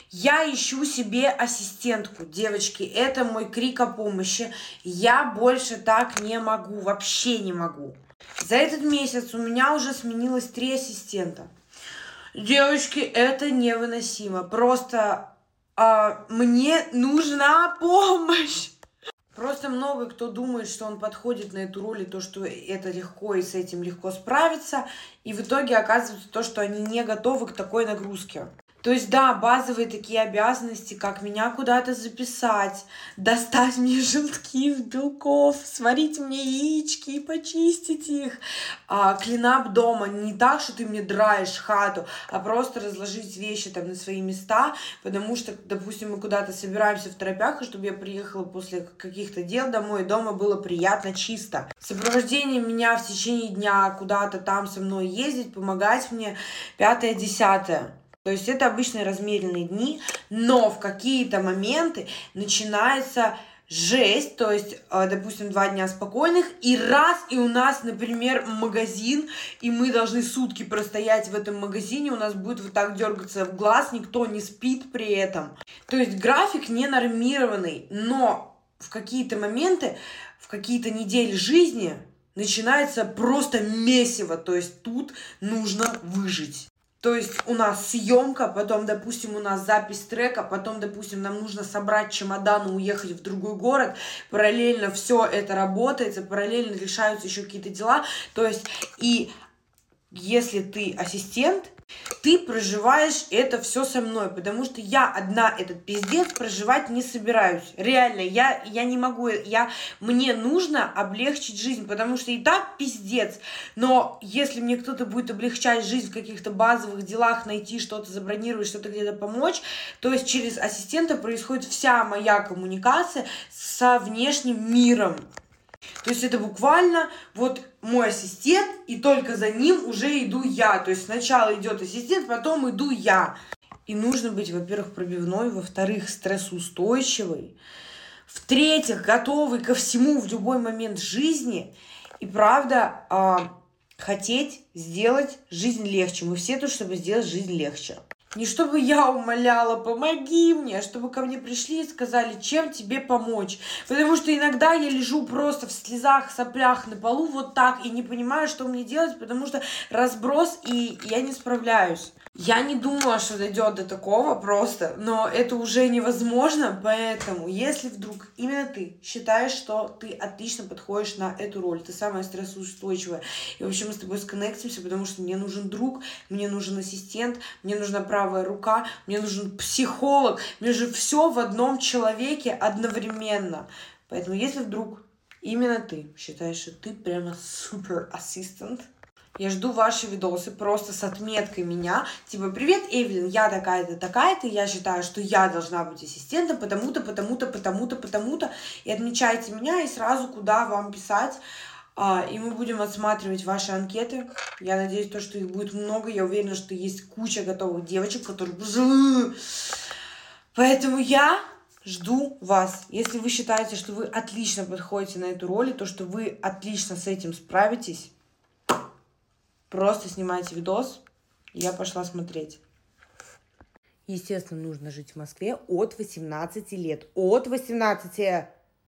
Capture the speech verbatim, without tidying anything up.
Я ищу себе ассистентку, девочки, это мой крик о помощи. Я больше так не могу, вообще не могу. За этот месяц у меня уже сменилось три ассистента. Девочки, это невыносимо. Просто а, мне нужна помощь. Просто много кто думает, что он подходит на эту роль, и то, что это легко, и с этим легко справиться. И в итоге оказывается то, что они не готовы к такой нагрузке. То есть, да, базовые такие обязанности, как меня куда-то записать, достать мне желтки из белков, сварить мне яички и почистить их. А, клинап дома не так, что ты мне драешь хату, а просто разложить вещи там на свои места, потому что, допустим, мы куда-то собираемся в торопях, и чтобы я приехала после каких-то дел домой, и дома было приятно чисто. Сопровождение меня в течение дня куда-то там со мной ездить, помогать мне, пятое-десятое. То есть это обычные размеренные дни, но в какие-то моменты начинается жесть, то есть, допустим, два дня спокойных, и раз, и у нас, например, магазин, и мы должны сутки простоять в этом магазине, у нас будет вот так дергаться в глаз, никто не спит при этом. То есть график не нормированный, но в какие-то моменты, в какие-то недели жизни начинается просто месиво, то есть тут нужно выжить. То есть у нас съемка, потом, допустим, у нас запись трека, потом, допустим, нам нужно собрать чемодан и уехать в другой город. Параллельно все это работает, параллельно решаются еще какие-то дела. То есть и если ты ассистент, ты проживаешь это все со мной, потому что я одна этот пиздец проживать не собираюсь. Реально, я, я не могу, я, мне нужно облегчить жизнь, потому что и так пиздец. Но если мне кто-то будет облегчать жизнь в каких-то базовых делах, найти что-то, забронировать, что-то где-то помочь, то есть через ассистента происходит вся моя коммуникация со внешним миром. То есть это буквально вот мой ассистент, и только за ним уже иду я. То есть сначала идет ассистент, потом иду я. И нужно быть, во-первых, пробивной, во-вторых, стрессоустойчивой, в-третьих, готовый ко всему в любой момент жизни. И правда, э, хотеть сделать жизнь легче. Мы все тут, чтобы сделать жизнь легче. Не чтобы я умоляла, помоги мне, а чтобы ко мне пришли и сказали, чем тебе помочь. Потому что иногда я лежу просто в слезах, соплях на полу вот так и не понимаю, что мне делать, потому что разброс, и я не справляюсь. Я не думала, что дойдет до такого просто, но это уже невозможно, поэтому если вдруг именно ты считаешь, что ты отлично подходишь на эту роль, ты самая стрессоустойчивая, и вообще мы с тобой сконнектимся, потому что мне нужен друг, мне нужен ассистент, мне нужна правая рука, мне нужен психолог, мне же все в одном человеке одновременно. Поэтому если вдруг именно ты считаешь, что ты прямо супер ассистент, я жду ваши видосы просто с отметкой меня. Типа, привет, Эвелин, я такая-то, такая-то. Я считаю, что я должна быть ассистентом, потому-то, потому-то, потому-то, потому-то. И отмечайте меня, и сразу куда вам писать. И мы будем отсматривать ваши анкеты. Я надеюсь, то, что их будет много. Я уверена, что есть куча готовых девочек, которые... Поэтому я жду вас. Если вы считаете, что вы отлично подходите на эту роль, и то, что вы отлично с этим справитесь, просто снимайте видос, и я пошла смотреть. Естественно, нужно жить в Москве от восемнадцати лет. От восемнадцати!